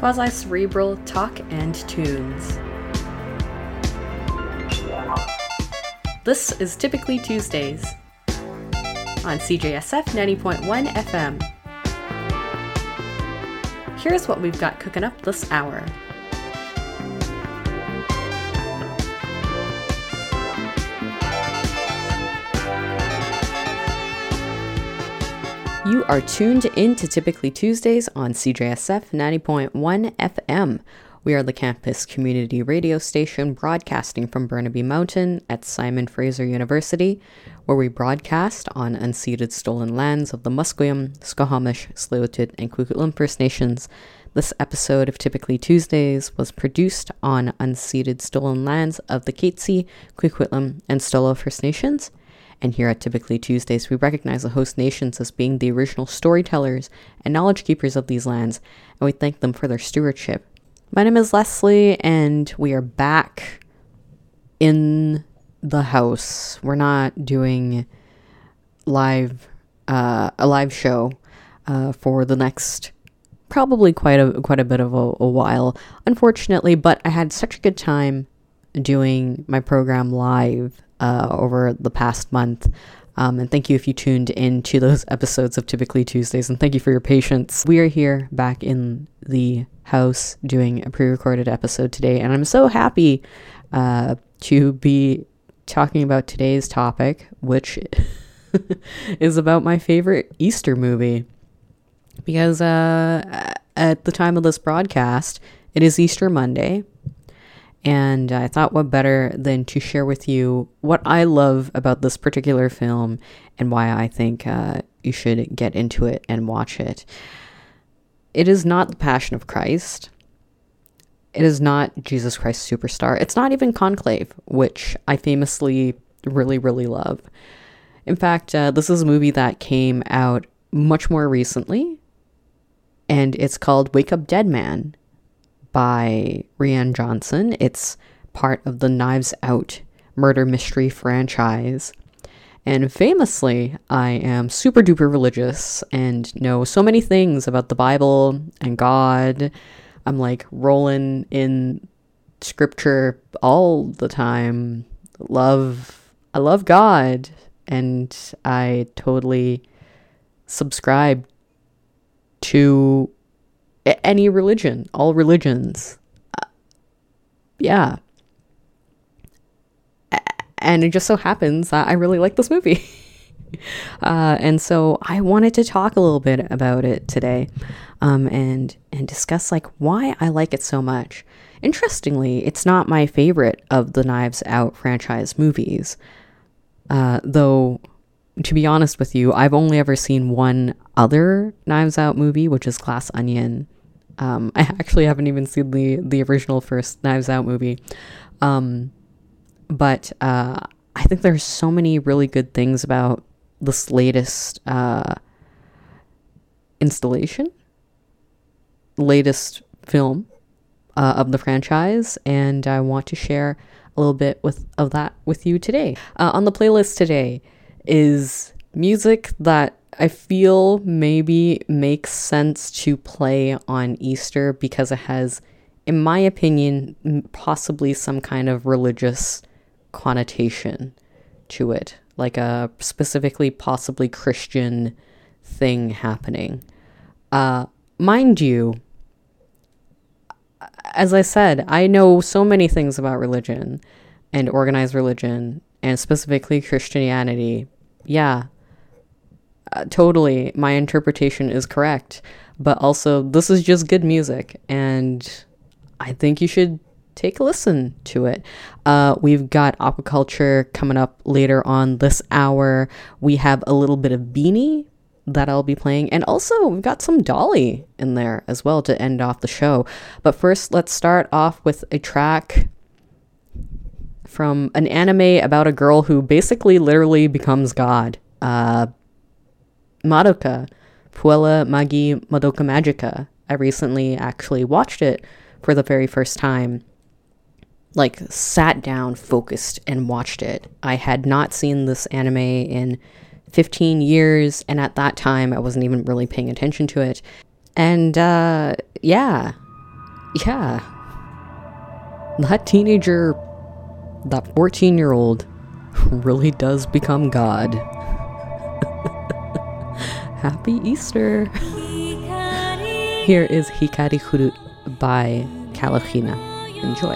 quasi-cerebral talk and tunes. This is Typically Tuesdays on CJSF 90.1 FM. Here's what we've got cooking up this hour. You are tuned in to Typically Tuesdays on CJSF 90.1 FM. We are the campus community radio station broadcasting from Burnaby Mountain at Simon Fraser University, where we broadcast on unceded stolen lands of the Musqueam, Squamish, Tsleil-Waututh, and Coquitlam First Nations. This episode of Typically Tuesdays was produced on unceded stolen lands of the Katzie, Coquitlam, and Stolo First Nations. And here at Typically Tuesdays, we recognize the host nations as being the original storytellers and knowledge keepers of these lands, and we thank them for their stewardship. My name is Leslie, and we are back in the house. We're not doing a live show for the next probably quite a bit of a while, unfortunately. But I had such a good time doing my program live over the past month. And thank you if you tuned in to those episodes of Typically Tuesdays, and thank you for your patience. We are here back in the house doing a pre-recorded episode today, and I'm so happy to be talking about today's topic, which is about my favorite Easter movie. Because at the time of this broadcast, it is Easter Monday. And I thought what better than to share with you what I love about this particular film and why I think you should get into it and watch it. It is not The Passion of Christ. It is not Jesus Christ Superstar. It's not even Conclave, which I famously really, really love. In fact, this is a movie that came out much more recently, and it's called Wake Up Dead Man by Rian Johnson. It's part of the Knives Out murder mystery franchise. And famously, I am super duper religious and know so many things about the Bible and God. I'm like rolling in scripture all the time. I love God, and I totally subscribe to any religion, all religions. Yeah. And it just so happens that I really like this movie. And so I wanted to talk a little bit about it today, and discuss like why I like it so much. Interestingly, it's not my favorite of the Knives Out franchise movies. Though, to be honest with you, I've only ever seen one other Knives Out movie, which is Glass Onion. I actually haven't even seen the original first Knives Out movie. But I think there's so many really good things about this latest latest film of the franchise, and I want to share a little bit of that with you today. On the playlist today is music that I feel maybe makes sense to play on Easter because it has, in my opinion, possibly some kind of religious connotation to it, like a specifically possibly Christian thing happening. Mind you, as I said, I know so many things about religion and organized religion and specifically Christianity. Yeah. Totally, my interpretation is correct, but also this is just good music, and I think you should take a listen to it. We've got Aquaculture coming up later on this hour. We have a little bit of Beanie that I'll be playing, and also we've got some Dolly in there as well to end off the show. But first, let's start off with a track from an anime about a girl who basically literally becomes God. Madoka, Puella Magi Madoka Magica. I recently actually watched it for the very first time. Like, sat down, focused, and watched it. I had not seen this anime in 15 years, and at that time, I wasn't even really paying attention to it. And, yeah, Yeah. That teenager, that 14-year-old, really does become God. Happy Easter! Here is Hikari Furu by Kalahina. Enjoy.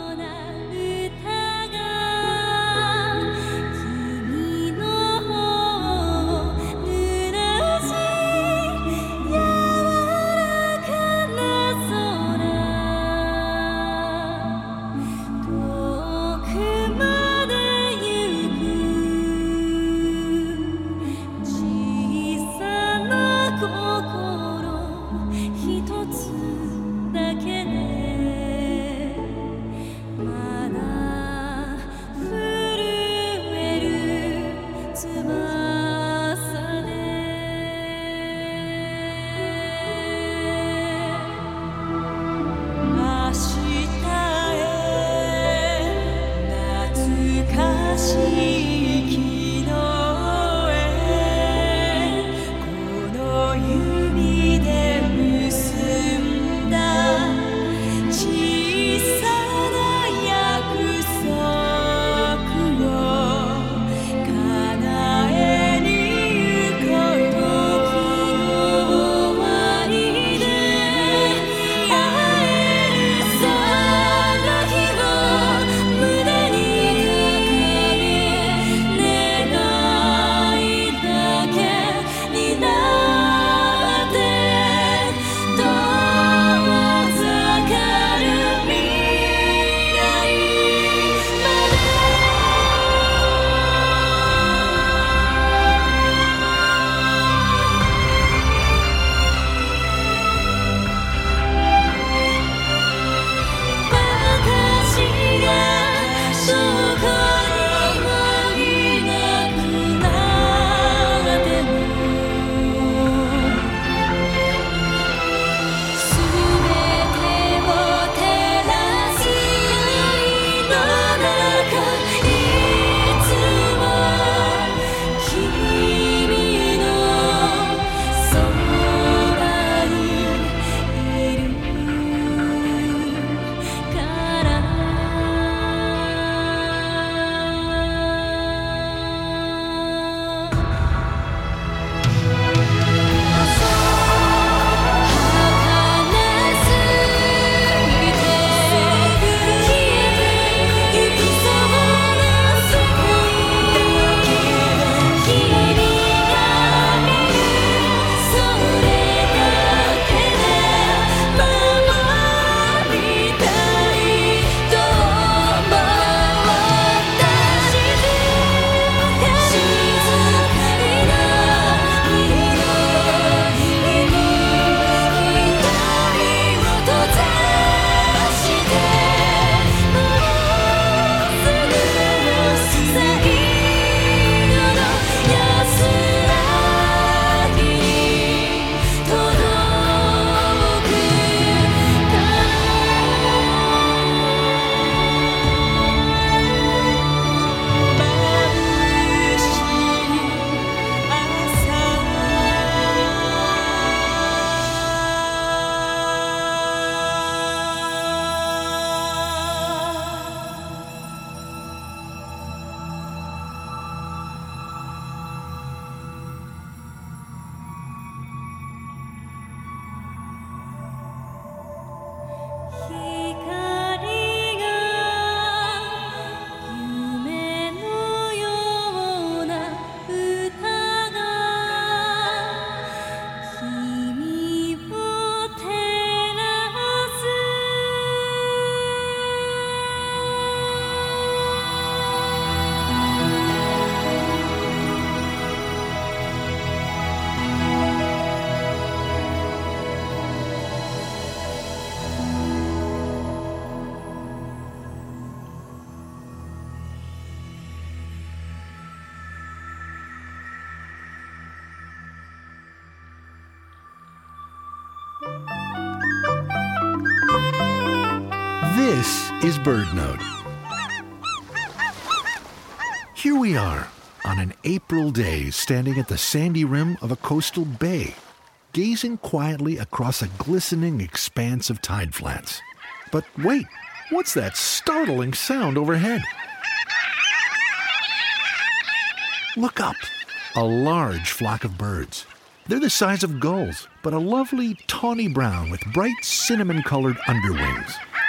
'This is BirdNote. Here we are on an April day standing at the sandy rim of a coastal bay. gazing quietly across a glistening expanse of tide flats. But wait, what's that startling sound overhead? Look up. A large flock of birds. They're the size of gulls, but a lovely tawny brown with bright cinnamon-colored underwings.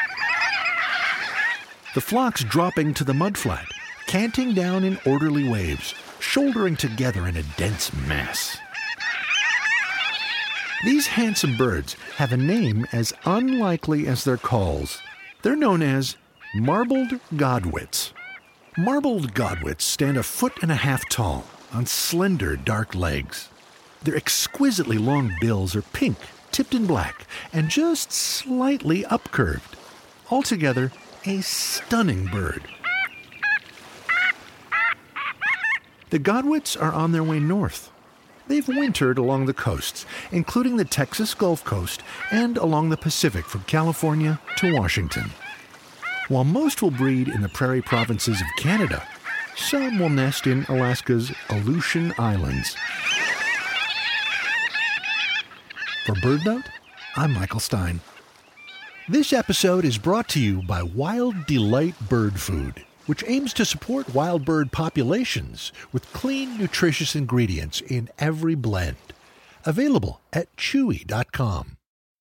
The flock's dropping to the mudflat, canting down in orderly waves, shouldering together in a dense mass. These handsome birds have a name as unlikely as their calls. They're known as marbled godwits. Marbled godwits stand 1.5 feet tall on slender, dark legs. Their exquisitely long bills are pink, tipped in black, and just slightly upcurved. Altogether, a stunning bird. The godwits are on their way north. They've wintered along the coasts, including the Texas Gulf Coast and along the Pacific from California to Washington. While most will breed in the prairie provinces of Canada, some will nest in Alaska's Aleutian Islands. For BirdNote, I'm Michael Stein. This episode is brought to you by Wild Delight Bird Food, which aims to support wild bird populations with clean, nutritious ingredients in every blend. Available at chewy.com.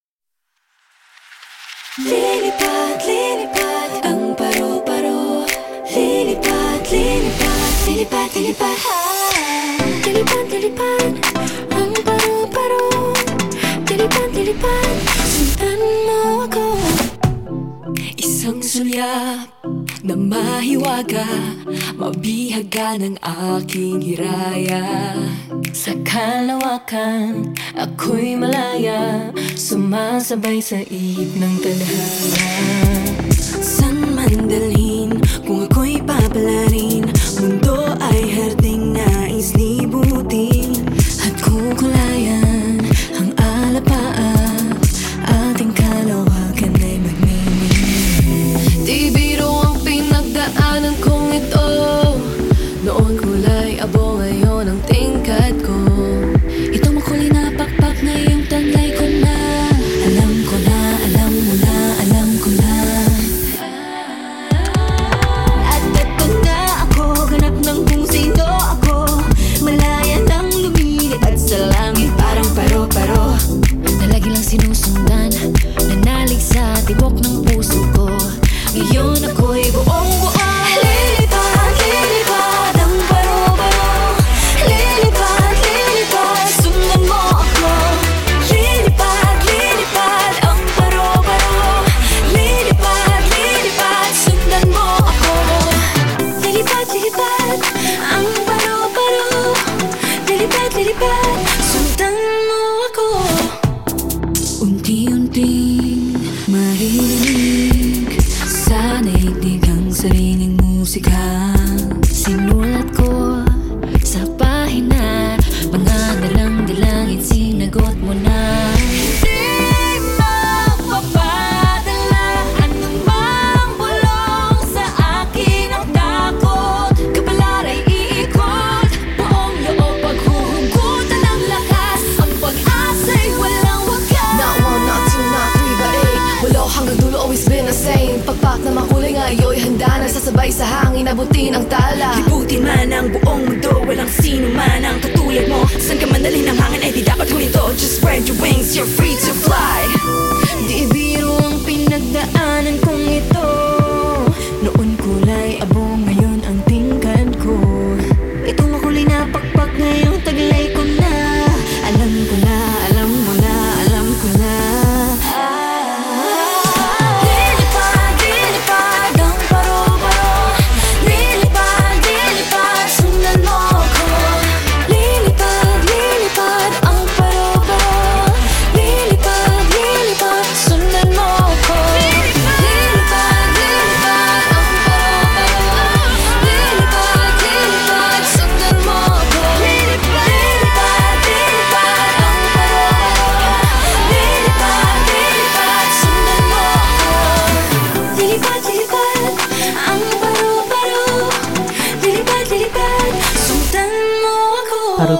Lilipad, lilipad, ang paro-paro. Lilipad, lilipad, lilipad, lilipad. Lilipad, lilipad, ang paro-paro. Lilipad, lilipad, sundan mo ako. Isang sulyap na mahiwaga, mabihaga ng aking hiraya. Sa kalawakan, ako'y malaya, sumasabay sa ihip ng tadhana. San man dalhin, kung ako'y papalarin, mundo ay harding nais libutin. At kukulayan ang alapaan, ating kalawakan ay magmimili. Di biro ang pinagdaanan kong ito. Noon kulay abo, ngayon ang tingkad ko. Itong makulay na pakpak, ngayong taglay ko na. Alam ko na, alam mo na, alam ko na. At ito na ako, ganap ng kung sino ako. Malaya nang lumilip at sa langit parang paro-paro. Talagi lang sinusundan, nanalig sa tibok ng puso ko. Ngayon ako'y buong-buo. Lilipad, lilipad, ang paro-paro. Lilipad, lilipad, sundan mo ako. Lilipad, lilipad, ang paro-paro. Lilipad, lilipad, sundan mo ako. Lilipad, lilipad, ang paro-paro. Lilipad, lilipad, sundan mo ako. Unti-unting maririnig sa naigdig ang sariling musika. Sinulat ko sa pahina, mga dalang-dalangit sinagot mo na. Hindi mapapadala anumang bulong sa akin ang takot. Kapalara'y iikot, buong loob paghuhugutan ng lakas. Ang pag-asa'y walang wakas. Not one, not two, not three, but eight. Walo hanggang dulo, always been the same. Pagpak na makulay ngayo'y handa na sasabay sa hangin, abutin ang tala. Libutin man ang buong mundo, walang sino man ang katulad mo. San ka man dalhin ng hangin, ay di dapat huminto. Just spread your wings, you're free to fly. Di biro ang pinagdaanan kong ito. Noon kulay abo, ngayon ang tingkad ko. Itong makulay na pakpak, ngayong taglay ko na. Alam ko na, alam mo na, alam ko na. Lilipad, lilipad, ang paro-paro. Lilipad, lilipad, sundan mo ako. Lilipad, lilipad, ang paro-paro. Lilipad, lilipad,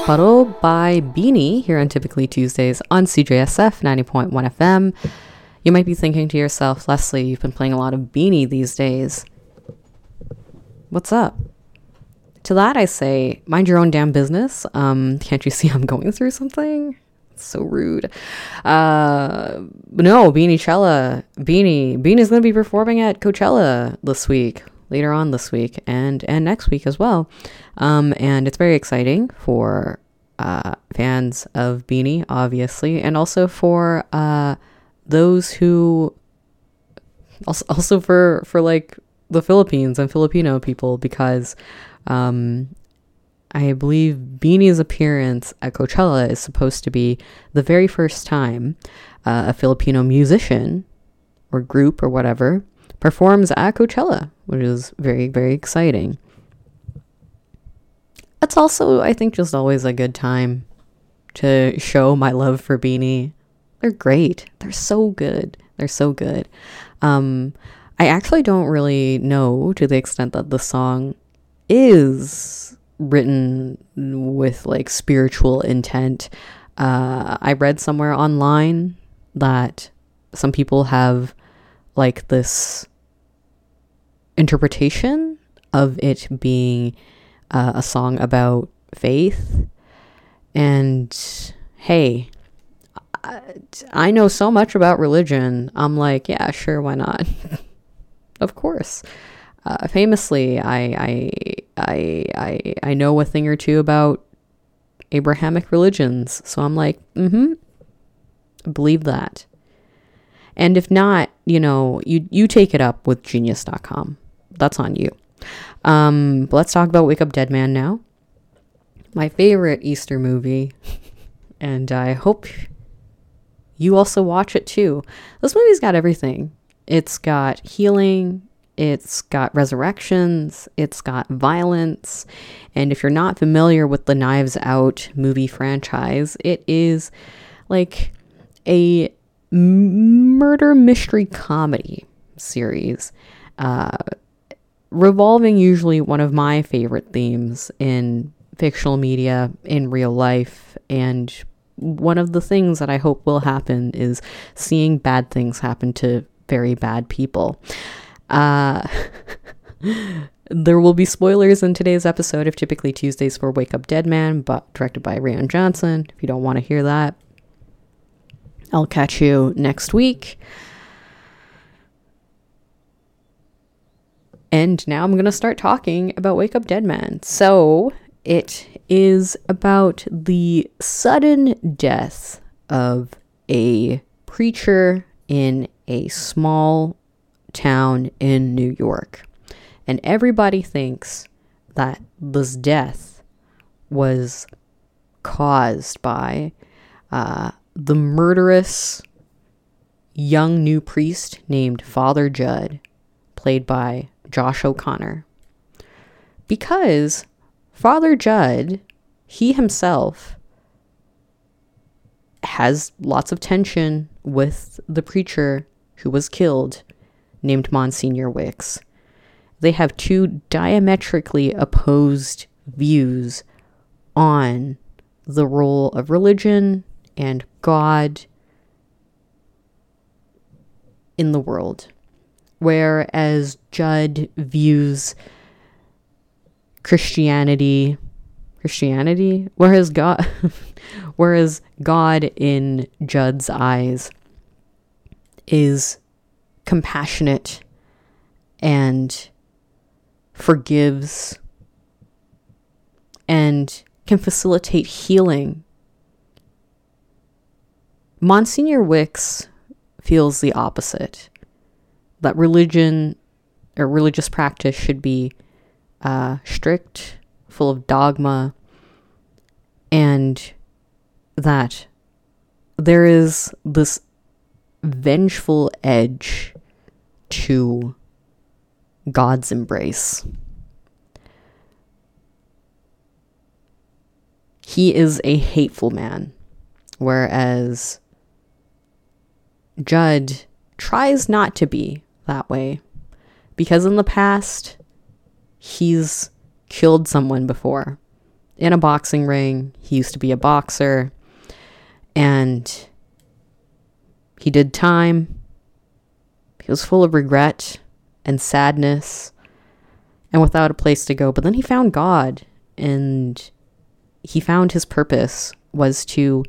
Paro by Beanie here on Typically Tuesdays on CJSF 90.1 FM. You might be thinking to yourself, Leslie, you've been playing a lot of Beanie these days. What's up? To that I say, mind your own damn business. Can't you see I'm going through something? It's so rude. No, Beanie's going to be performing at Coachella this week. Later on this week and next week as well. And it's very exciting for fans of Beanie, obviously, and also for those who also for like the Philippines and Filipino people, because I believe Beanie's appearance at Coachella is supposed to be the very first time a Filipino musician or group or whatever performs at Coachella, which is very, very exciting. It's also, I think, just always a good time to show my love for Beanie. They're great. They're so good. They're so good. I actually don't really know to the extent that the song is written with like spiritual intent. I read somewhere online that some people have like this interpretation of it being a song about faith. And hey, I know so much about religion. I'm like, yeah, sure, why not? Of course. Famously, I know a thing or two about Abrahamic religions, so I'm like, believe that. And if not, you take it up with genius.com. That's on you. But let's talk about Wake Up Dead Man now. My favorite Easter movie. And I hope you also watch it too. This movie's got everything. It's got healing. It's got resurrections. It's got violence. And if you're not familiar with the Knives Out movie franchise, it is like a murder mystery comedy series, revolving usually one of my favorite themes in fictional media in real life. And one of the things that I hope will happen is seeing bad things happen to very bad people. There will be spoilers in today's episode of Typically Tuesdays for Wake Up Dead Man, but directed by Rian Johnson. If you don't want to hear that, I'll catch you next week. And now I'm going to start talking about Wake Up Dead Man. So it is about the sudden death of a preacher in a small town in New York. And everybody thinks that this death was caused by the murderous young new priest named Father Judd, played by Josh O'Connor. Because Father Judd, he himself, has lots of tension with the preacher who was killed, named Monsignor Wicks. They have two diametrically opposed views on the role of religion and God in the world. Whereas Judd views Christianity, whereas God in Judd's eyes is compassionate and forgives and can facilitate healing. Monsignor Wicks feels the opposite, that religion or religious practice should be strict, full of dogma, and that there is this vengeful edge to God's embrace. He is a hateful man, whereas Judd tries not to be that way, because in the past he's killed someone before in a boxing ring. He used to be a boxer, and he did time. He was full of regret and sadness and without a place to go. But then he found God, and he found his purpose was to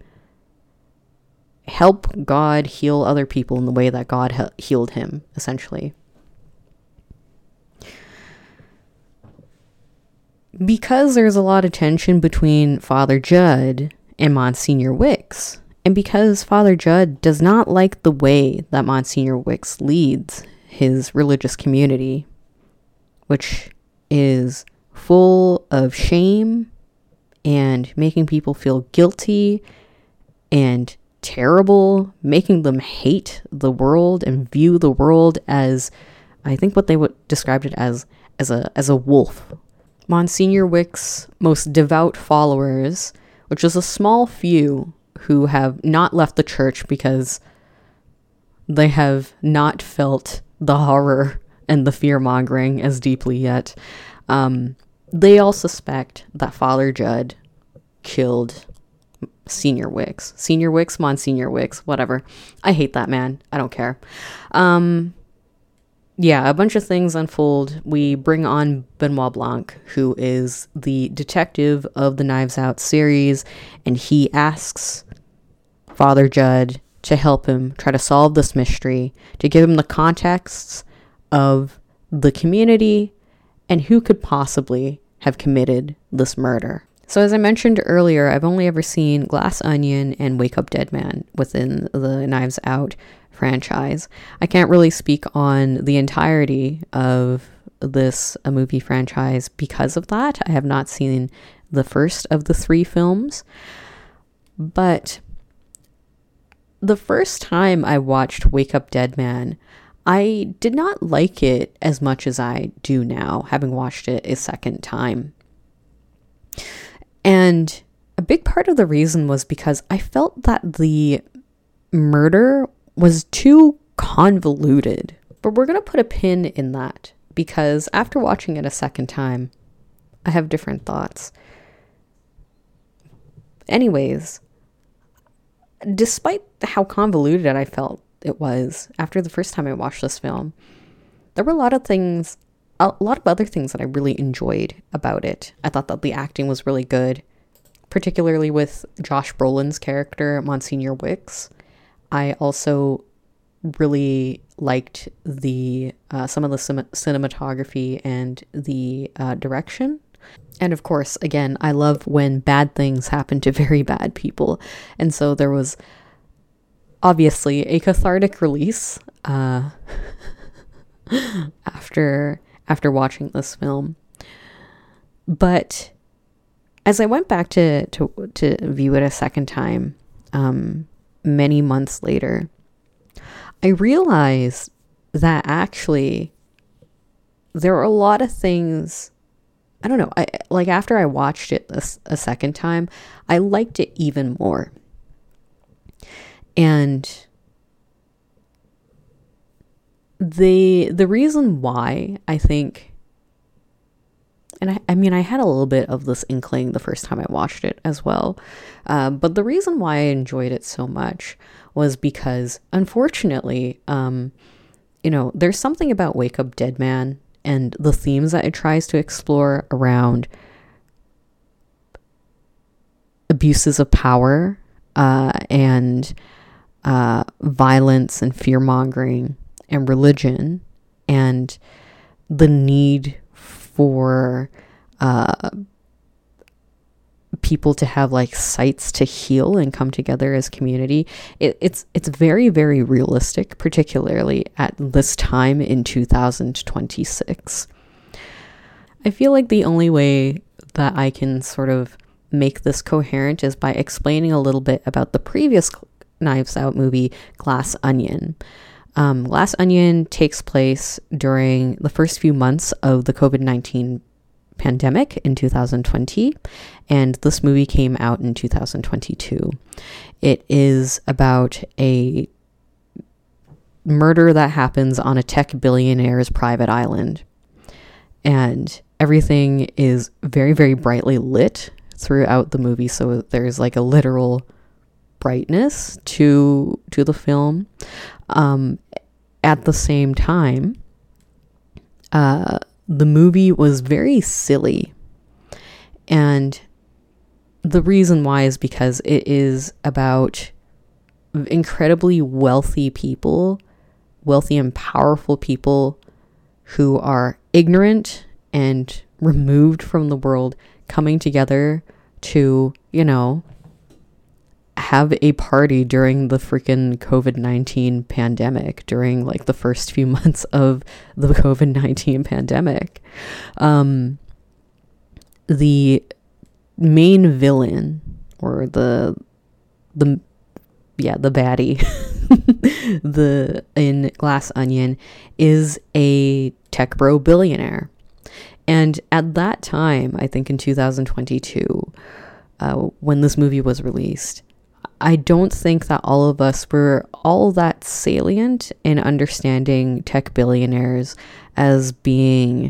help God heal other people in the way that God healed him, essentially. Because there's a lot of tension between Father Judd and Monsignor Wicks, and because Father Judd does not like the way that Monsignor Wicks leads his religious community, which is full of shame and making people feel guilty and terrible, making them hate the world and view the world as, I think what they would describe it as a wolf. Monsignor Wicks' most devout followers, which is a small few who have not left the church because they have not felt the horror and the fear-mongering as deeply yet, they all suspect that Father Judd killed Senior Wicks, Monsignor Wicks, whatever. I hate that man. I don't care. Yeah, a bunch of things unfold. We bring on Benoit Blanc, who is the detective of the Knives Out series, and he asks Father Judd to help him try to solve this mystery, to give him the contexts of the community and who could possibly have committed this murder. So as I mentioned earlier, I've only ever seen Glass Onion and Wake Up Dead Man within the Knives Out franchise. I can't really speak on the entirety of this movie franchise because of that. I have not seen the first of the 3 films. But the first time I watched Wake Up Dead Man, I did not like it as much as I do now, having watched it a second time. And a big part of the reason was because I felt that the murder was too convoluted. But we're going to put a pin in that because after watching it a second time, I have different thoughts. Anyways, despite how convoluted I felt it was after the first time I watched this film, there were a lot of other things that I really enjoyed about it. I thought that the acting was really good, particularly with Josh Brolin's character, Monsignor Wicks. I also really liked the some of the cinematography and the direction. And of course, again, I love when bad things happen to very bad people. And so there was obviously a cathartic release after watching this film. But as I went back to view it a second time, many months later, I realized that actually there are a lot of things, I don't know, after I watched it a second time, I liked it even more. And the reason why I think, and I mean, I had a little bit of this inkling the first time I watched it as well. But the reason why I enjoyed it so much was because, unfortunately, there's something about Wake Up Dead Man and the themes that it tries to explore around abuses of power and violence and fear-mongering and religion and the need for people to have sites to heal and come together as community. It's very, very realistic, particularly at this time in 2026. I feel like the only way that I can sort of make this coherent is by explaining a little bit about the previous Knives Out movie, Glass Onion. Glass Onion takes place during the first few months of the COVID-19 pandemic in 2020, and this movie came out in 2022. It is about a murder that happens on a tech billionaire's private island, and everything is very, very brightly lit throughout the movie, so there's like a literal brightness to the film. At the same time, the movie was very silly, and the reason why is because it is about incredibly wealthy and powerful people who are ignorant and removed from the world, coming together to, have a party during the freaking COVID-19 pandemic, during like the first few months of the COVID-19 pandemic. The main villain, or the baddie in Glass Onion, is a tech bro billionaire. And at that time, I think in 2022, when this movie was released, I don't think that all of us were all that salient in understanding tech billionaires as being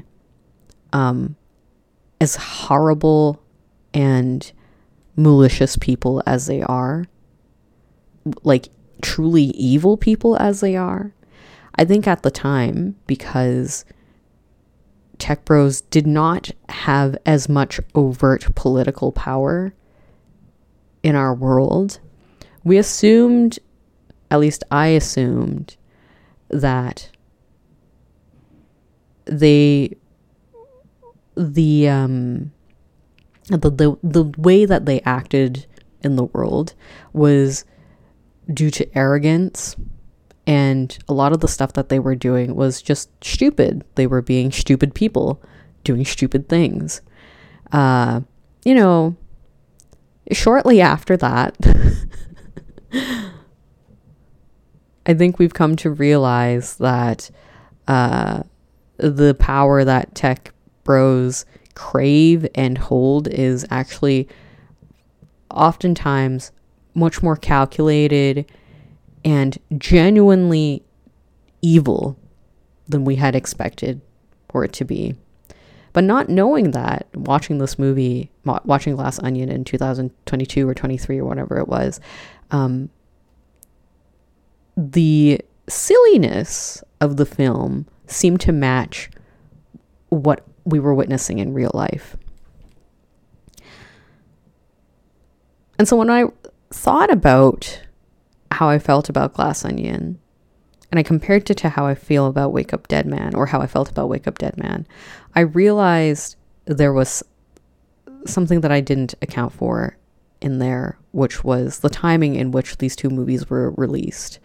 as horrible and malicious people as they are, like truly evil people as they are. I think at the time, because tech bros did not have as much overt political power in our world, we assumed, at least I assumed, that the way that they acted in the world was due to arrogance, and a lot of the stuff that they were doing was just stupid. They were being stupid people doing stupid things. Shortly after that, I think we've come to realize that the power that tech bros crave and hold is actually oftentimes much more calculated and genuinely evil than we had expected for it to be. But not knowing that, watching this movie, watching Glass Onion in 2022 or 23 or whatever it was, the silliness of the film seemed to match what we were witnessing in real life. And so when I thought about how I felt about Glass Onion, and I compared it to how I feel about Wake Up Dead Man, or how I felt about Wake Up Dead Man, I realized there was something that I didn't account for in there, which was the timing in which these two movies were released.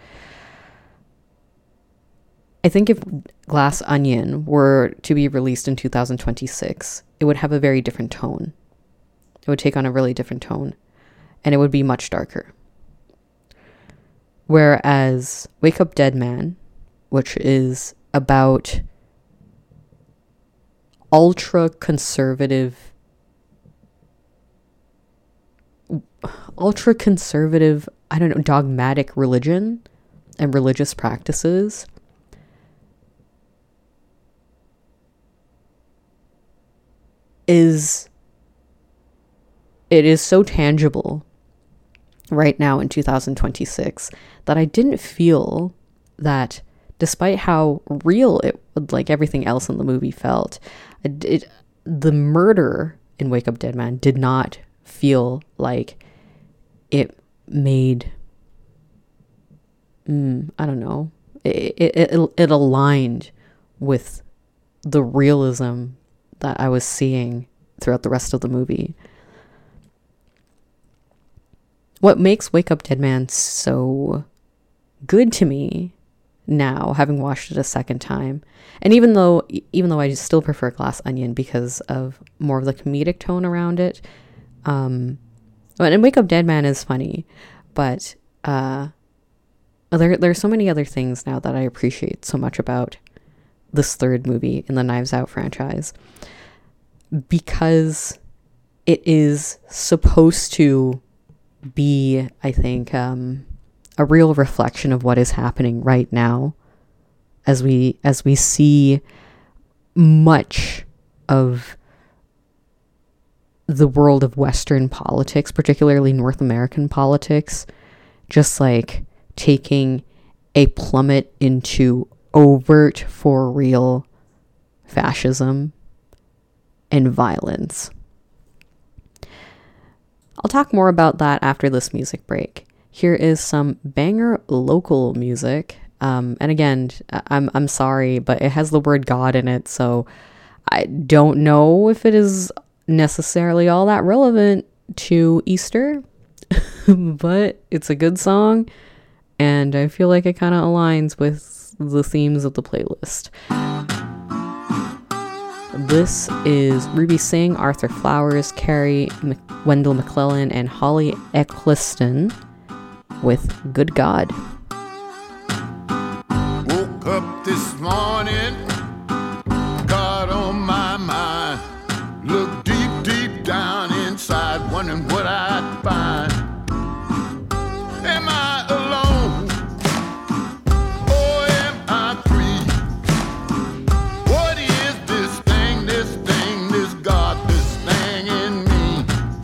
I think if Glass Onion were to be released in 2026, it would have a very different tone. It would take on a really different tone, and it would be much darker. Whereas Wake Up Dead Man, which is about ultra-conservative, dogmatic religion and religious practices, it is so tangible right now in 2026 that I didn't feel that, despite how real it, like everything else in the movie felt, the murder in Wake Up Dead Man did not feel like it made, I don't know, it aligned with the realism that I was seeing throughout the rest of the movie. What makes Wake Up Dead Man so good to me now, having watched it a second time, and even though I still prefer Glass Onion because of more of the comedic tone around it, and Wake Up Dead Man is funny, but there are so many other things now that I appreciate so much about this third movie in the Knives Out franchise, because it is supposed to be, I think, a real reflection of what is happening right now, as we see much of the world of Western politics, particularly North American politics, just like taking a plummet into overt, for real fascism and violence. I'll talk more about that after this music break. Here is some banger local music. And again, I'm sorry, but it has the word God in it, so I don't know if it is necessarily all that relevant to Easter, but it's a good song, and I feel like it kind of aligns with the themes of the playlist. This is Ruby Singh, Arthur Flowers, Wendell McClellan, and Holly Eccleston with Good God. Woke up this morning, God on my mind. Look deep, deep down inside, wondering what I'd find. Am I alone? Or am I free? What is this God, this thing in me?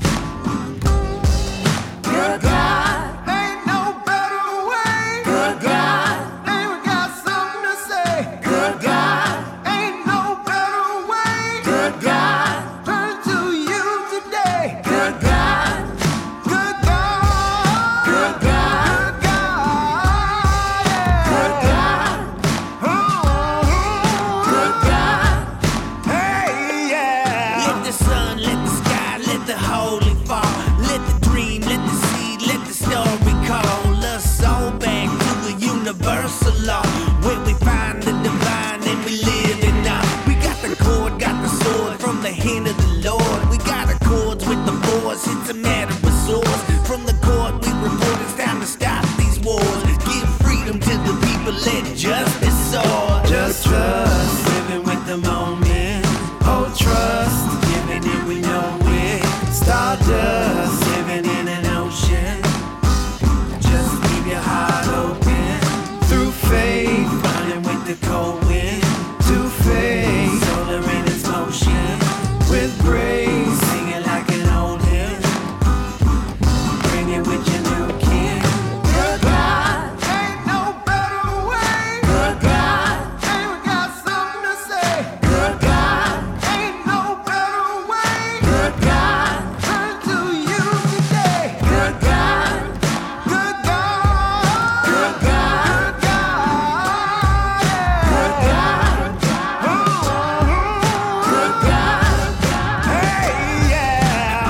Good God, ain't no better way. Good God, ain't we got something to say. Good God, ain't no better way. Good God, turn to you today. Good God, good God, good God, good God, yeah. Good God, oh, good God, hey, yeah. Let the sun, let the sky, let the holy fall. Let the dream, let the seed, let the story call us all back to the universal law, where we find the divine and we live it now. We got the cord, got the sword from the hand of the Lord. We got accords with the boys, it's a matter of source. From the court we report it's time to stop these wars. Give freedom to the people, let justice soar. Just trust, living with the moment. Oh, trust, giving it we know it. Stardust, living in an ocean. Just keep your heart open. Through faith, running with the cold wind. To faith, solar in its motion. With grace, singing like an old hymn. Bring it with your new kin. Good God, ain't no better way. Good God, ain't we got something to say. Good God, ain't no better way. Good God, turn to you today. Good God, good God, good God, good God, yeah. Good God, oh, good God, hey, yeah.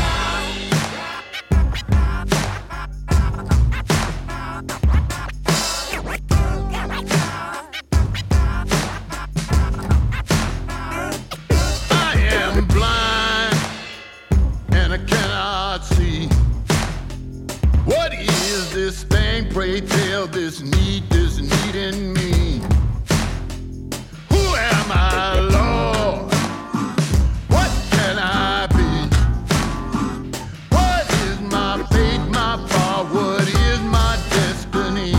I am blind and I cannot see. What is this thing, pray tell, this need in me? Who am I, Lord? What can I be? What is my fate, my power? What is my destiny?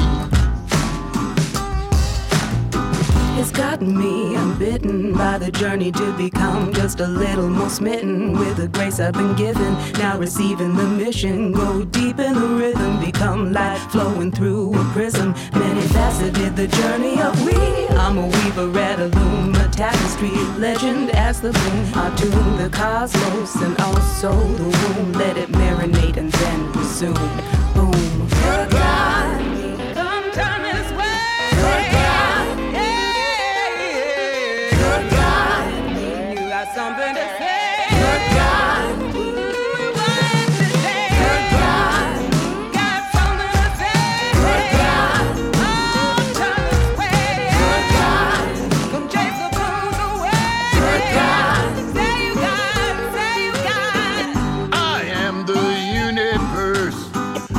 It's gotten me unbitten by the journey to become just a little more smitten with the grace I've been given. Now receiving the mission, go deep in the rhythm, become light flowing through a prism. Many faceted the journey of we. I'm a weaver, red a loom, a tapestry, legend as the boom. I tune the cosmos and also the womb. Let it marinate and then resume. Boom. Good God, Come turn this way. good God, good God, You got something to say. good God, good God, Got something to say. good God, Oh, turn this way. good God, Come chase the blues away. good God. Say you got. I am the universe,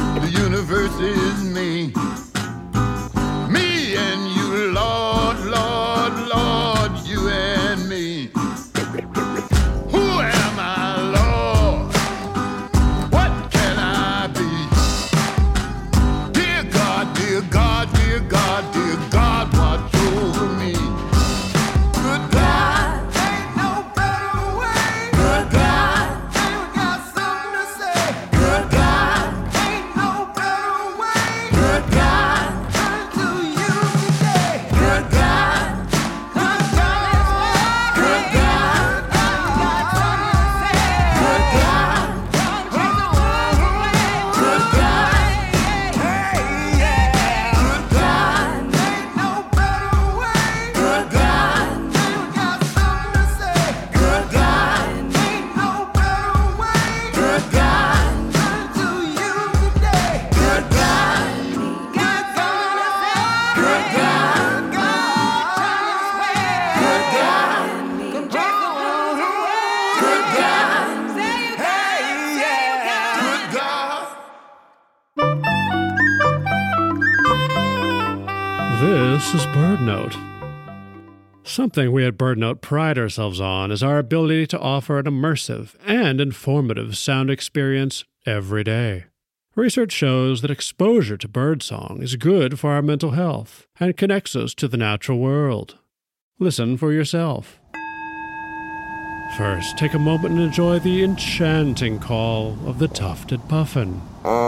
This is BirdNote. Something we at BirdNote pride ourselves on is our ability to offer an immersive and informative sound experience every day. Research shows that exposure to birdsong is good for our mental health and connects us to the natural world. Listen for yourself. First, take a moment and enjoy the enchanting call of the tufted puffin.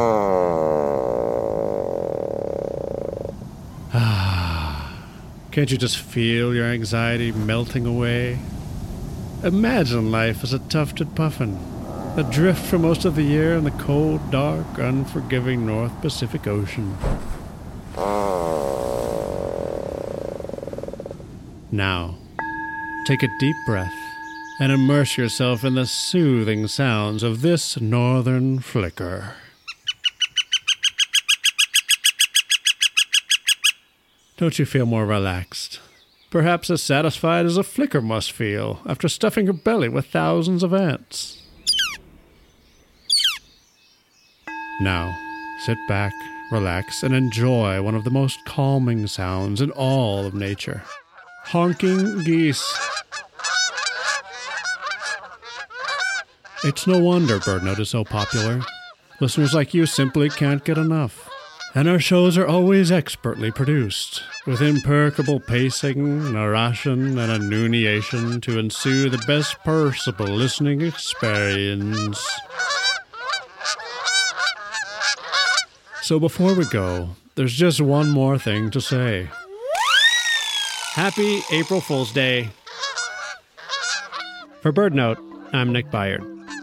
Can't you just feel your anxiety melting away? Imagine life as a tufted puffin, adrift for most of the year in the cold, dark, unforgiving North Pacific Ocean. Now, take a deep breath and immerse yourself in the soothing sounds of this northern flicker. Don't you feel more relaxed? Perhaps as satisfied as a flicker must feel after stuffing her belly with thousands of ants. Now, sit back, relax, and enjoy one of the most calming sounds in all of nature. Honking geese. It's no wonder BirdNote is so popular. Listeners like you simply can't get enough. And our shows are always expertly produced, with impeccable pacing, narration, and enunciation to ensue the best possible listening experience. So before we go, there's just one more thing to say. Happy April Fool's Day. For BirdNote, I'm Nick Byard.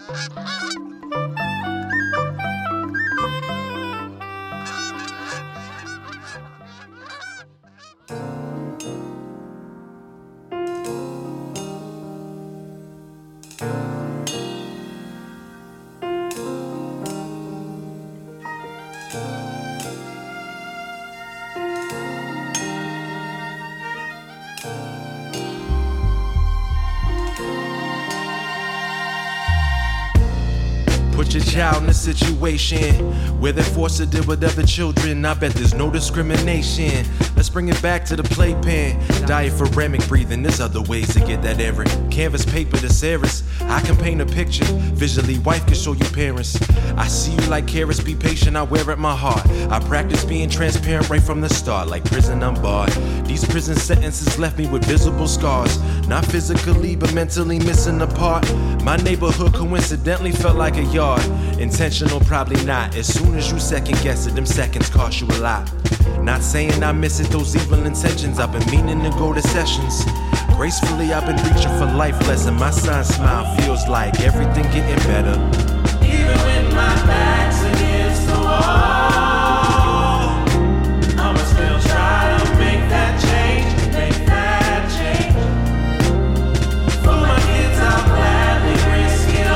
Put your child in a situation where they're forced to deal with other children. I bet there's no discrimination. Let's bring it back to the playpen. Diaphragmatic breathing, there's other ways to get that air in. Canvas paper to Sarah's. I can paint a picture. Visually, wife can show you parents. I see you like carrots, be patient, I wear at my heart. I practice being transparent right from the start. Like prison, I'm barred. These prison sentences left me with visible scars. Not physically, but mentally missing a part. My neighborhood coincidentally felt like a yard. Intentional, probably not. As soon as you second guess it, them seconds cost you a lot. Not saying I miss it, those evil intentions. I've been meaning to go to sessions. Gracefully, I've been reaching for life lesson. My son's smile feels like everything getting better. Even when my back's against the wall, I'ma still try to make that change, make that change. For my kids, I'll gladly risk it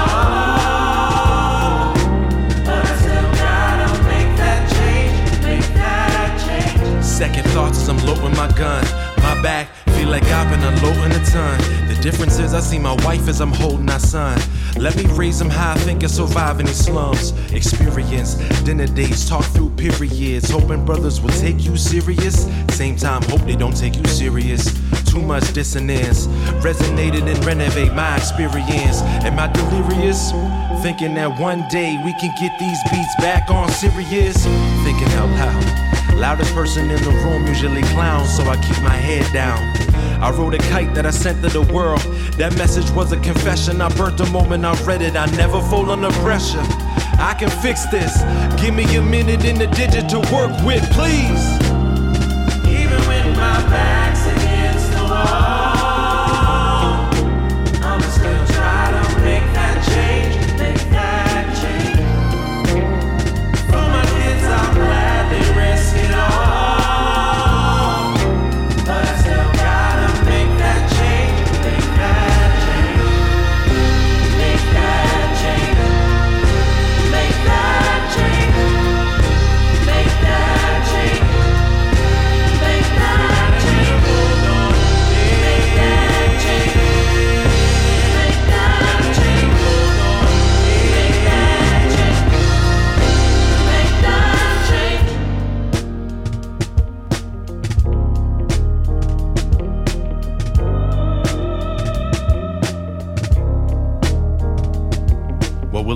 all. But I still gotta make that change. Second thoughts as I'm loading my gun. My back feel like I've been unloading a ton. The difference is I see my wife as I'm holding our son. Let me raise him high, think of surviving these slums. Experience dinner dates, talk through periods. Hoping brothers will take you serious. Same time, hope they don't take you serious. Too much dissonance resonated and renovate my experience. Am I delirious? Thinking that one day we can get these beats back on serious. Thinking out loud. Loudest person in the room, usually clowns, so I keep my head down. I wrote a kite that I sent to the world. That message was a confession. I burnt the moment I read it. I never fold under pressure. I can fix this. Give me a minute in the digit to work with, please. Even when my back's against the wall, I'ma still try to make that change, make that change. For my kids, I'll gladly risk it all. But I still gotta make that change, make that change, make that change, make that change, make that change, make that change.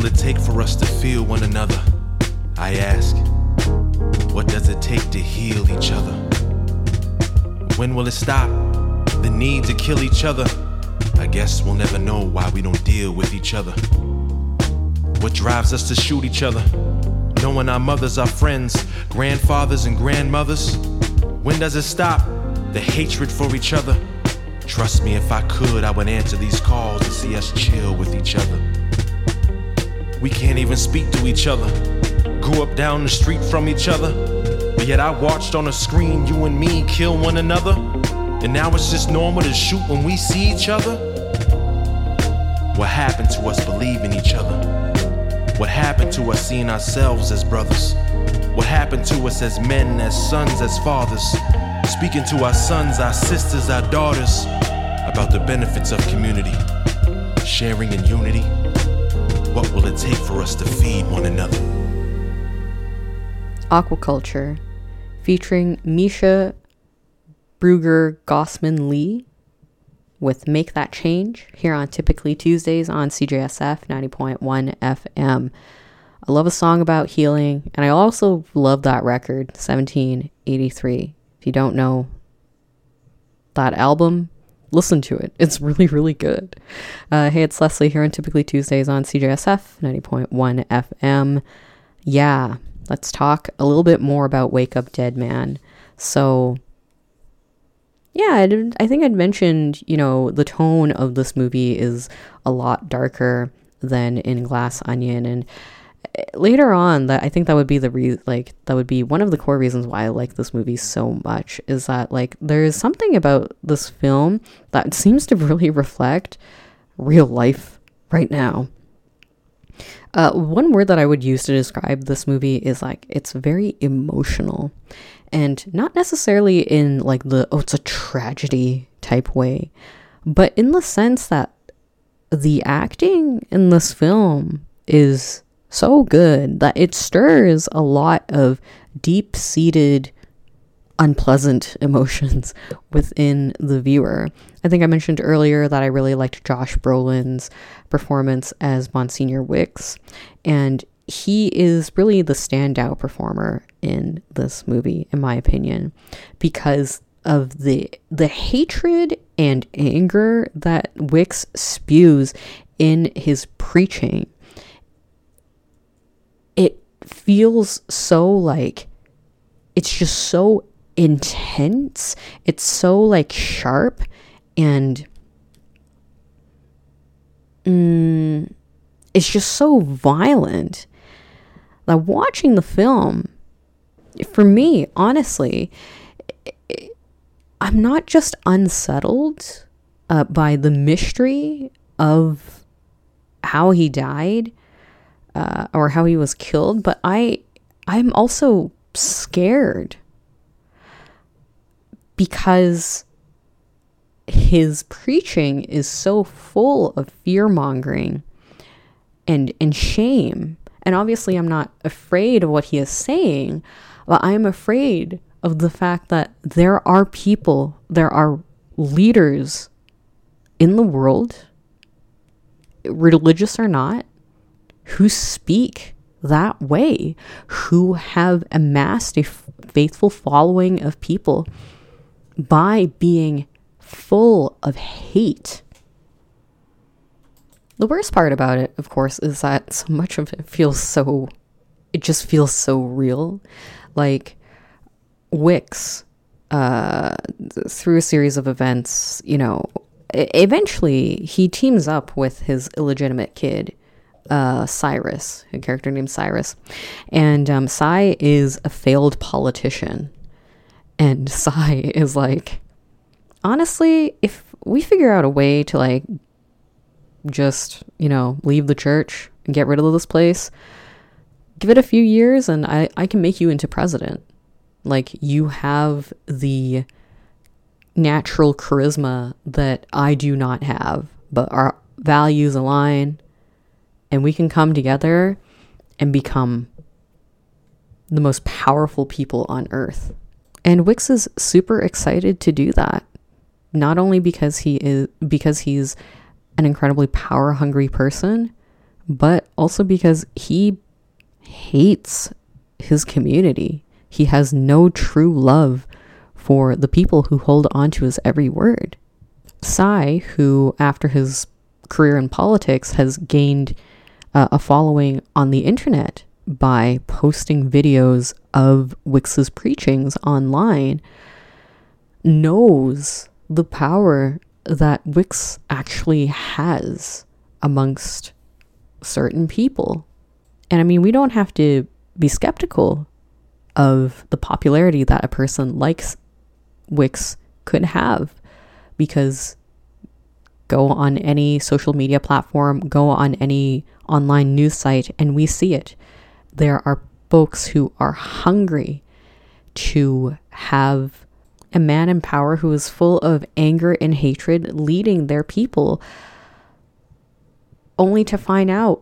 will it take for us to feel one another? I ask, what does it take to heal each other? When will it stop? The need to kill each other? I guess we'll never know why we don't deal with each other. What drives us to shoot each other? Knowing our mothers are friends, grandfathers and grandmothers. When does it stop? The hatred for each other. Trust me, if I could, I would answer these calls and see us chill with each other. We can't even speak to each other. Grew up down the street from each other, but yet I watched on a screen you and me kill one another. And now it's just normal to shoot when we see each other. What happened to us believing each other? What happened to us seeing ourselves as brothers? What happened to us as men, as sons, as fathers? Speaking to our sons, our sisters, our daughters about the benefits of community, sharing in unity. What will it take for us to feed one another? Aquaculture, featuring Misha Brugger Gossman Lee with Make That Change here on Typically Tuesdays on CJSF 90.1 FM. I love a song about healing, and I also love that record, 1783. If you don't know that album, listen to it. It's really, really good. Hey, it's Leslie here on Typically Tuesdays on CJSF 90.1 FM. Yeah, let's talk a little bit more about Wake Up Dead Man. So, yeah, I think I'd mentioned, the tone of this movie is a lot darker than in Glass Onion, and later on, I think that would be that would be one of the core reasons why I like this movie so much, is that there's something about this film that seems to really reflect real life right now. One word that I would use to describe this movie is it's very emotional, and not necessarily in it's a tragedy type way, but in the sense that the acting in this film is so good that it stirs a lot of deep-seated unpleasant emotions within the viewer. I think I mentioned earlier that I really liked Josh Brolin's performance as Monsignor Wicks, and he is really the standout performer in this movie, in my opinion, because of the hatred and anger that Wicks spews in his preaching. It feels so it's just so intense. It's so sharp, and it's just so violent. Watching the film, for me, honestly, I'm not just unsettled by the mystery of how he died or how he was killed, but I'm also scared because his preaching is so full of fear-mongering and shame. And obviously I'm not afraid of what he is saying, but I'm afraid of the fact that there are people, there are leaders in the world, religious or not, who speak that way, who have amassed a faithful following of people by being full of hate. The worst part about it, of course, is that so much of it just feels so real. Wicks, through a series of events, eventually he teams up with his illegitimate kid, Cyrus, a character named Cyrus. And Cy is a failed politician. And Cy is honestly, if we figure out a way to just, leave the church and get rid of this place, give it a few years and I can make you into president. You have the natural charisma that I do not have, but our values align, and we can come together and become the most powerful people on earth. And Wicks is super excited to do that. Not only because he's an incredibly power-hungry person, but also because he hates his community. He has no true love for the people who hold on to his every word. Psy, who after his career in politics has gained a following on the internet by posting videos of Wix's preachings online, knows the power that Wix actually has amongst certain people. And I mean, we don't have to be skeptical of the popularity that a person like Wix could have, because go on any social media platform, go on any online news site, and we see it. There are folks who are hungry to have a man in power who is full of anger and hatred leading their people, only to find out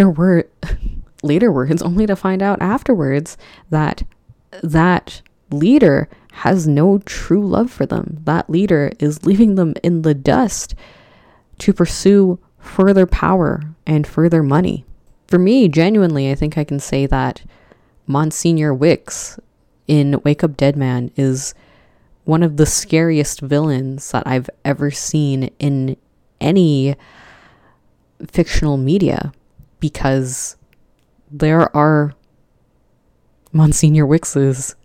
only to find out afterwards that that leader has no true love for them. That leader is leaving them in the dust to pursue further power and further money. For me, genuinely, I think I can say that Monsignor Wix in Wake Up Dead Man is one of the scariest villains that I've ever seen in any fictional media, because there are Monsignor Wixes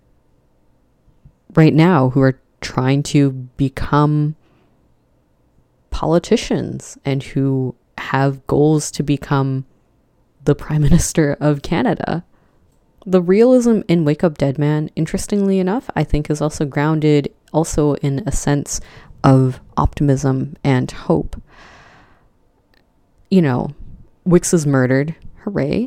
right now who are trying to become politicians and who have goals to become the Prime Minister of Canada. The realism in Wake Up Dead Man, interestingly enough, I think is also grounded also in a sense of optimism and hope. You know, Wix is murdered, hooray.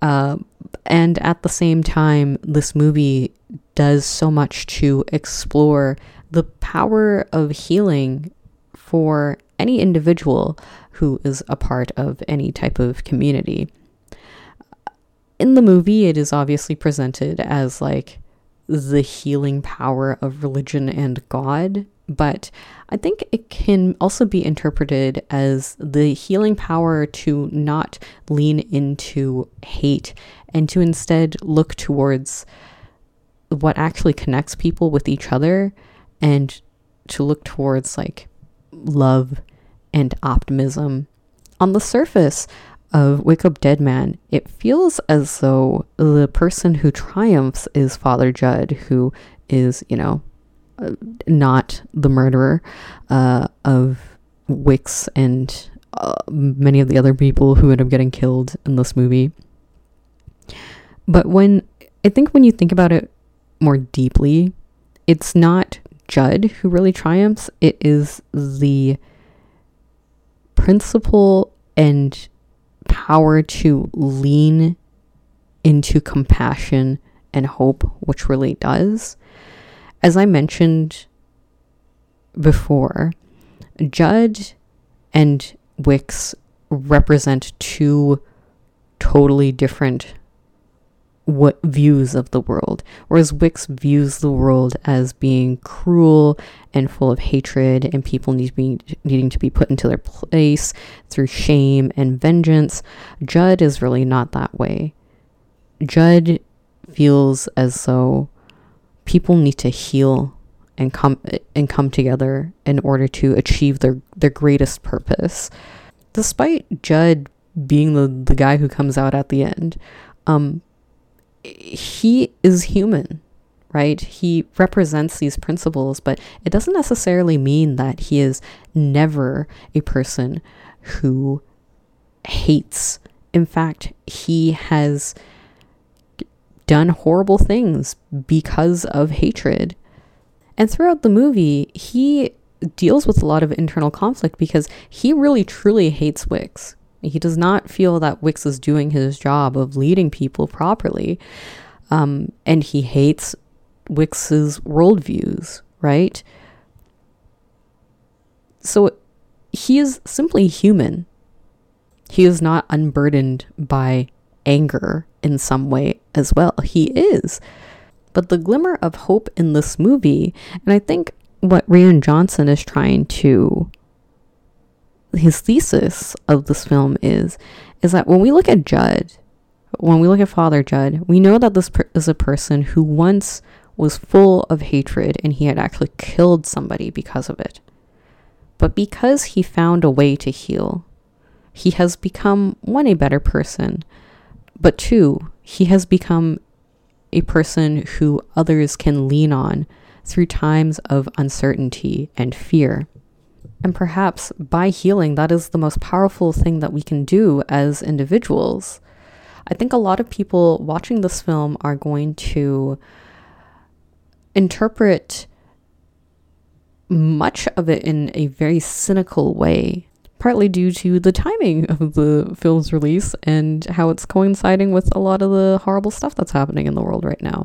And at the same time, this movie does so much to explore the power of healing for any individual who is a part of any type of community. In the movie, it is obviously presented as like the healing power of religion and God, but I think it can also be interpreted as the healing power to not lean into hate and to instead look towards what actually connects people with each other, and to look towards like love and optimism. On the surface of Wake Up Dead Man, it feels as though the person who triumphs is Father Judd, who is, you know, not the murderer of Wix and many of the other people who end up getting killed in this movie. But when you think about it more deeply, it's not Judd who really triumphs. It is the principle and power to lean into compassion and hope, which really does. As I mentioned before, Judd and Wix represent two totally different views of the world. Whereas Wix views the world as being cruel and full of hatred, and people needing to be put into their place through shame and vengeance. Judd is really not that way. Judd feels as though people need to heal and come together in order to achieve their greatest purpose. Despite Judd being the guy who comes out at the end, he is human, right? He represents these principles, but it doesn't necessarily mean that he is never a person who hates. In fact, he has done horrible things because of hatred. And throughout the movie, he deals with a lot of internal conflict because he really truly hates Wix. He does not feel that Wix is doing his job of leading people properly. And he hates Wix's worldviews, right? So he is simply human. He is not unburdened by anger in some way as well. He is. But the glimmer of hope in this movie, and I think what Rian Johnson is trying to his thesis of this film is that when we look at Judd, when we look at Father Judd, we know that this is a person who once was full of hatred and he had actually killed somebody because of it. But because he found a way to heal, he has become, one, a better person, but two, he has become a person who others can lean on through times of uncertainty and fear. And perhaps by healing, that is the most powerful thing that we can do as individuals. I think a lot of people watching this film are going to interpret much of it in a very cynical way, partly due to the timing of the film's release and how it's coinciding with a lot of the horrible stuff that's happening in the world right now.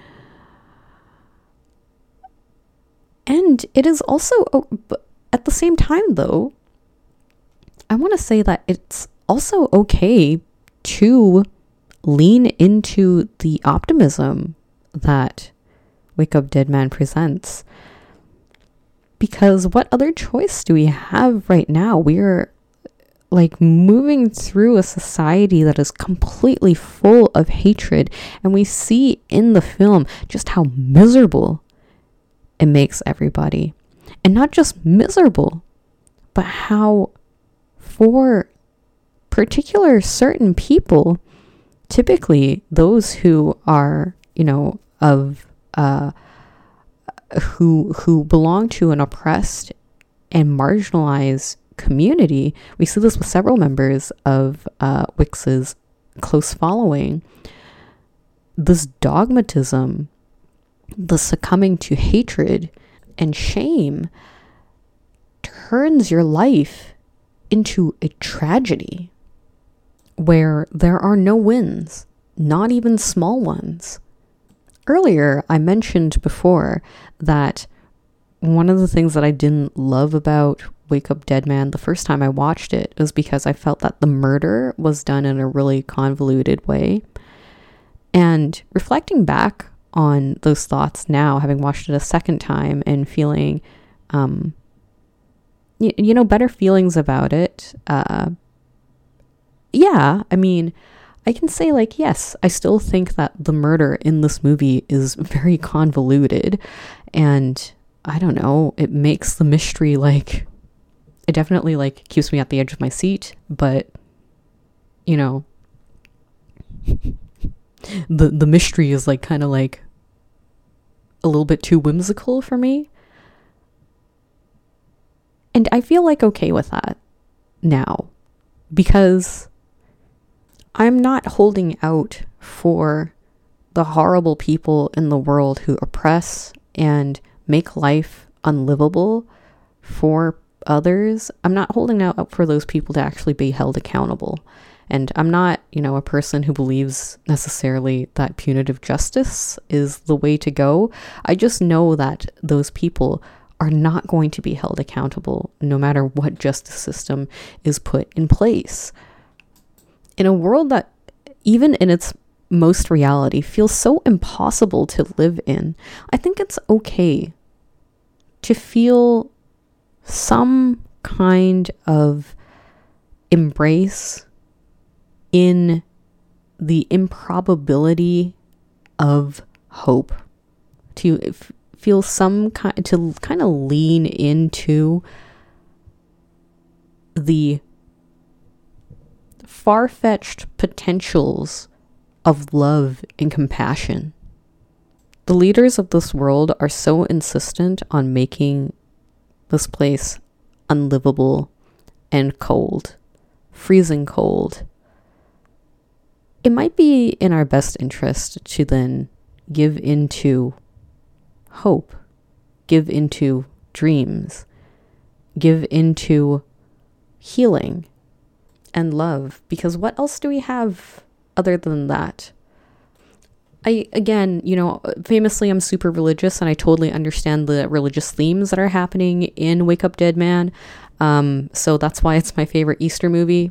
And it is also, at the same time though, I want to say that it's also okay to lean into the optimism that Wake Up Dead Man presents. Because what other choice do we have right now? We're like moving through a society that is completely full of hatred. And we see in the film just how miserable it makes everybody. And not just miserable, but how for particular certain people, typically those who are, who belong to an oppressed and marginalized community. We see this with several members of Wix's close following. This dogmatism, the succumbing to hatred and shame, turns your life into a tragedy where there are no wins, not even small ones. Earlier, I mentioned before that one of the things that I didn't love about Wake Up Dead Man the first time I watched it was because I felt that the murder was done in a really convoluted way. And reflecting back on those thoughts now, having watched it a second time and feeling, better feelings about it. I can say yes, I still think that the murder in this movie is very convoluted, and I don't know, it makes the mystery it definitely keeps me at the edge of my seat, but the mystery is kind of a little bit too whimsical for me. And I feel okay with that now, because I'm not holding out for the horrible people in the world who oppress and make life unlivable for others. I'm not holding out for those people to actually be held accountable. And I'm not, a person who believes necessarily that punitive justice is the way to go. I just know that those people are not going to be held accountable no matter what justice system is put in place. In a world that, even in its most reality, feels so impossible to live in, I think it's okay to feel some kind of embrace in the improbability of hope, to feel some kind, to kind of lean into the far-fetched potentials of love and compassion. The leaders of this world are so insistent on making this place unlivable and cold, freezing cold. It might be in our best interest to then give into hope, give into dreams, give into healing and love, because what else do we have other than that? Famously, I'm super religious, and I totally understand the religious themes that are happening in Wake Up Dead Man. So that's why it's my favorite Easter movie.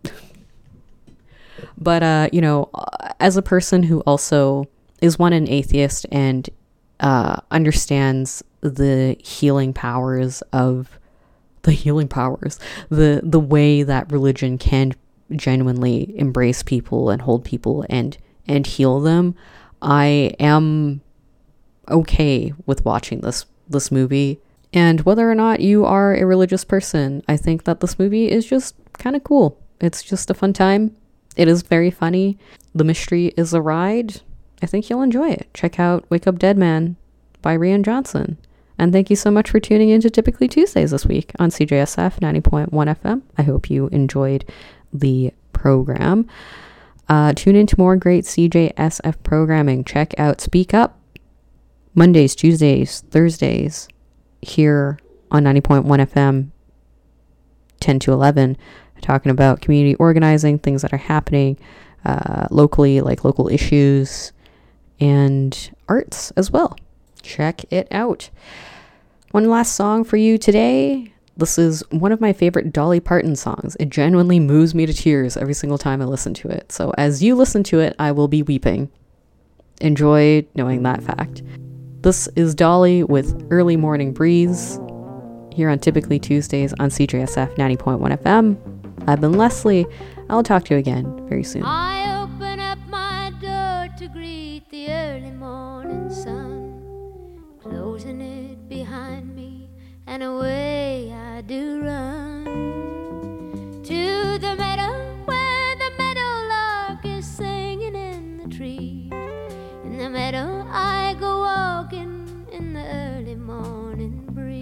But, as a person who also is an atheist and understands the healing powers of the healing powers, the way that religion can genuinely embrace people and hold people and heal them. I am okay with watching this movie. And whether or not you are a religious person, I think that this movie is just kind of cool. It's just a fun time. It is very funny. The mystery is a ride. I think you'll enjoy it. Check out Wake Up Dead Man by Rian Johnson. And thank you so much for tuning in to Typically Tuesdays this week on CJSF 90.1 FM. I hope you enjoyed the program. Tune in to more great CJSF programming. Check out Speak Up Mondays, Tuesdays, Thursdays here on 90.1 FM, 10 to 11, talking about community organizing, things that are happening locally, like local issues and arts as well. Check it out. One last song for you today. This is one of my favorite Dolly Parton songs. It genuinely moves me to tears every single time I listen to it. So as you listen to it, I will be weeping. Enjoy knowing that fact. This is Dolly with Early Morning Breeze here on Typically Tuesdays on CJSF 90.1 FM. I've been Leslie. I'll talk to you again very soon. I open up my door to greet the early morning sun, closing it behind me, and away I do run to the meadow where the meadowlark is singing in the trees. In the meadow I go walking in the early morning breeze.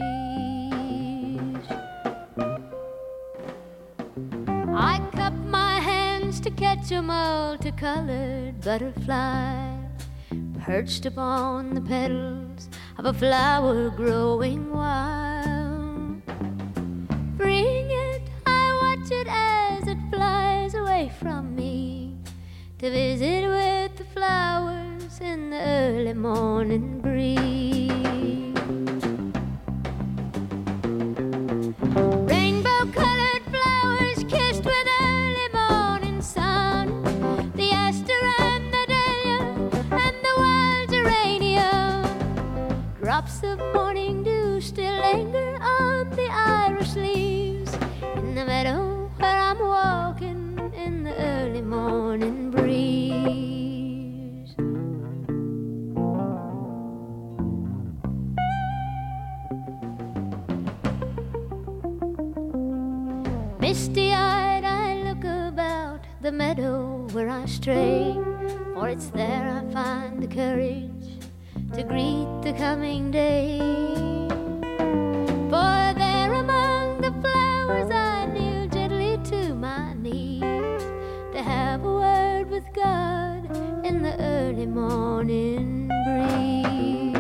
I cup my hands to catch a multicolored butterfly perched upon the petals of a flower growing wild. Freeing it, I watch it as it flies away from me to visit with the flowers in the early morning breeze. Rainbow-colored flowers kissed with early morning sun, the aster and the dahlia and the wild geranium. Drops of morning dew still linger on the iris leaves in the meadow where I'm walking in the early morning breeze. Misty-eyed I look about the meadow where I stray, for it's there I find the courage to greet the coming day. For there among the flowers I kneel gently to my knees to have a word with God in the early morning breeze.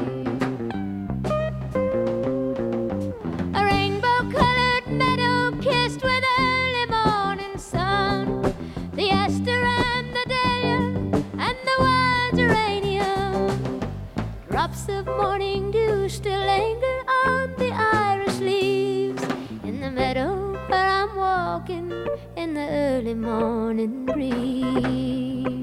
A rainbow-colored meadow kissed with early morning sun, the aster and the dahlia and the wild geranium. Drops of morning dew still linger on the iris leaves in the meadow where I'm walking in the early morning breeze.